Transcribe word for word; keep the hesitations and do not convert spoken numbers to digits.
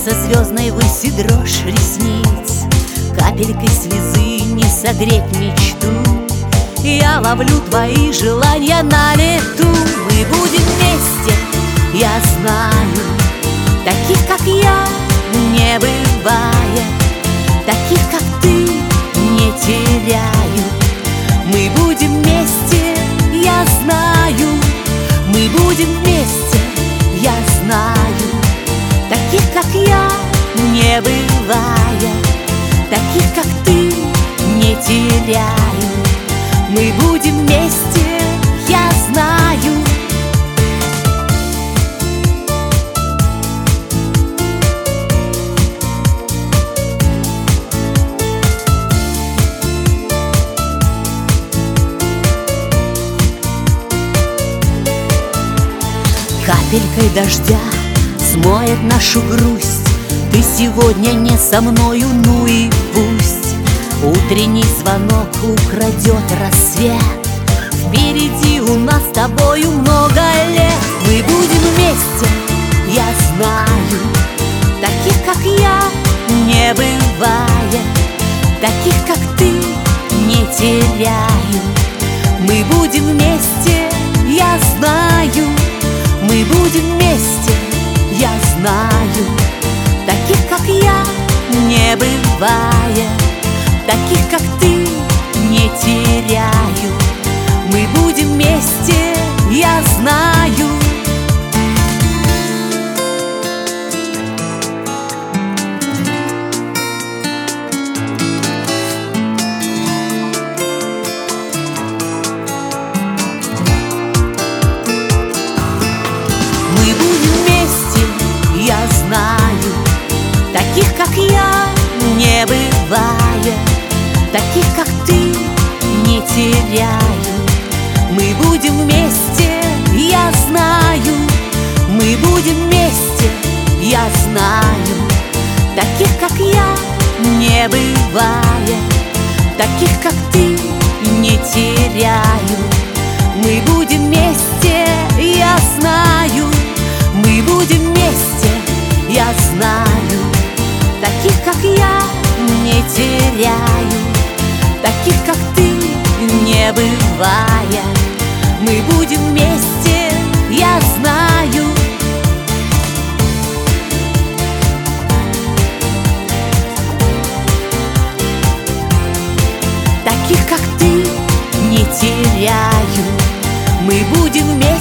Касается звездной выси дрожь ресниц, капелькой слезы не согреть мечту. Я ловлю твои желания на лету. Мы будем вместе, я знаю. Таких, как я, не бывает. Таких, как ты, не теряю. Мы будем вместе, я знаю. Мы будем вместе, я знаю. Таких, как я, не бывает. Таких, как ты, не теряю. Мы будем вместе, я знаю. Капелькой дождя смоет нашу грусть. Ты сегодня не со мною, ну и пусть. Утренний звонок украдет рассвет. Впереди у нас с тобою много лет. Мы будем вместе, я знаю. Таких, как я, не бывает. Таких, как ты, не теряю. Мы будем вместе, я знаю. Мы будем вместе, я знаю. Таких, как я, не бывает. Таких, как ты, не теряю. Мы будем вместе, я знаю. Мы будем вместе, я знаю. Таких, как я, не бывает. Таких, как ты, не теряю. Мы будем вместе, я знаю. Мы будем вместе, я знаю. Таких, как я, не бывает. Таких, как ты, не теряю. Мы будем вместе, я знаю. Мы будем вместе, я знаю. Таких, как я, не теряю. Таких, как ты, не бывает. Мы будем вместе, я знаю. Таких, как ты, не теряю. Мы будем вместе.